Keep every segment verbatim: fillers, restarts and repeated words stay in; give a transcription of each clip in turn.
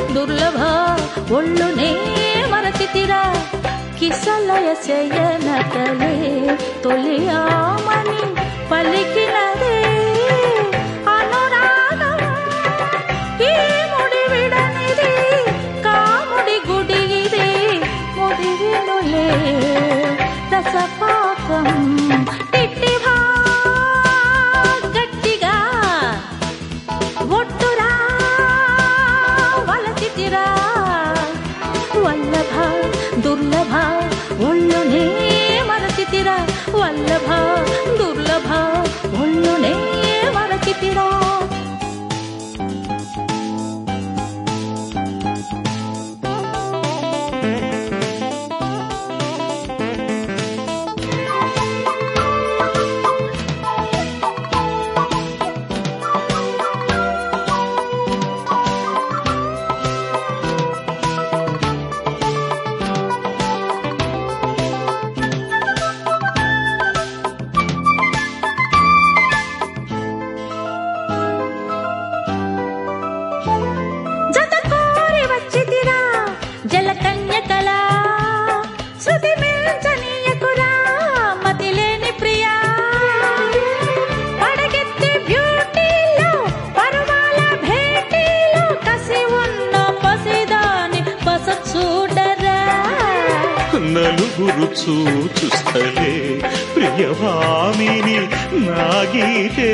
దుర్లభ ఒళ్ళునే మరచితిరా కిసలయ శయనతలే తొలియామని పలికినదే అనురాగం ఈ ముడి విడనిది కాముడి గుడి ఇది ముదిరినులే రసపాకం టిట్టిభా గట్టిగా ఒట్టురా వలచితిరా వల్లభ దుర్లభ ఒళ్ళునే మరచితిరా వల్లభ దుర్లభ ఒళ్ళునే మరచితిరా జలకన్యకలా శృతి మిల్చనీయకురా మతిలేని ప్రియా పడగెత్తి బ్యూటీలో పరువాల భేటీలో కసి ఉన్న పసిదాని పస చూడరా నలుగురు చూచుస్తలే ప్రియవామిని నాగీతే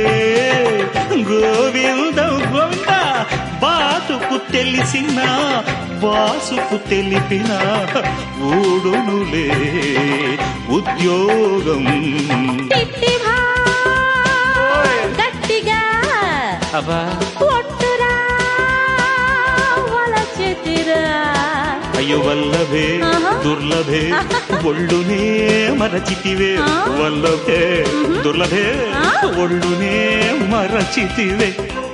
గోవిందం గోవింద బాతుకు తెలిసిన వాసుకు తెలిపిన ఊడునులే ఉద్యోగం గట్టిగా ఒట్టురా వలచితిరా అయ్యో వల్లభే దుర్లభే ఒళ్ళునే మరచితివే వల్లభే దుర్లభే ఒళ్ళునే మరచితివే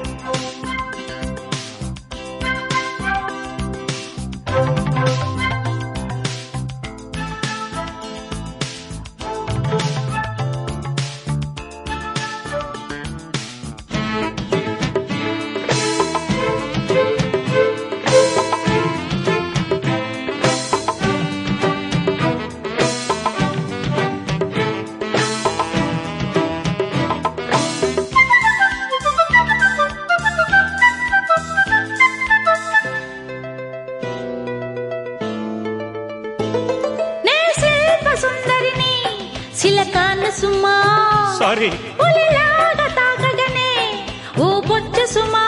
సిలకాన సుమా సారీ పులిలాగా తాకగనే ఓ బొచ్చ సుమా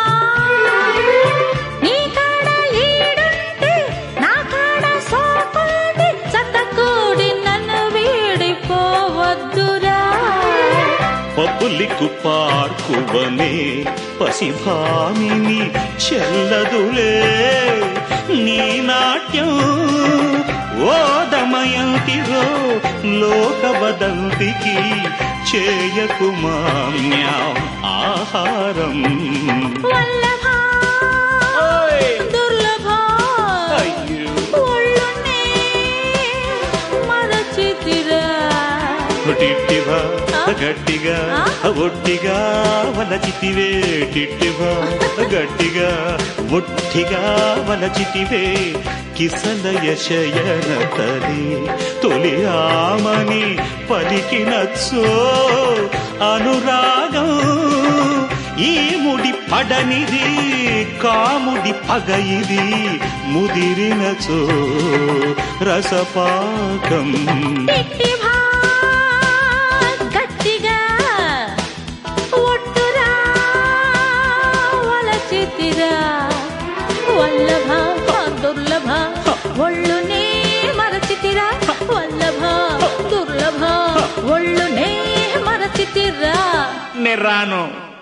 నీ కాడ ఈడుంటే నా కాడ సోకుంది సతకూడి నన్ను వీడిపోవద్దురా పబ్బులికు పార్కువనే పసిభామిని చెల్లదులే నీ నాట్యం ఓ దమయంతిరో లోక వదంతికి చేయకుమాన్యాం ఆహారం వల్లభ దుర్లభ ఒళ్ళునే మరచితిరా టిట్టిభా గట్టిగా ఒట్టిగా వలచితివే టిట్టిభా గట్టిగా ఒట్టిగా వలచితివే కిసలయ శయనతలే తొలియామని పలికినచ్చో అనురాగం ఈ ముడి పడనిది కాముడి పగ ఇది ముదిరినచో రసపాకం గట్టిగా ఒట్టురా వలచితిరా వల్లభ దుర్లభ ఒళ్ళునే మరచితిరా వల్లభ దుర్లభ ఒళ్ళునే మరచితిరా నెర్రాను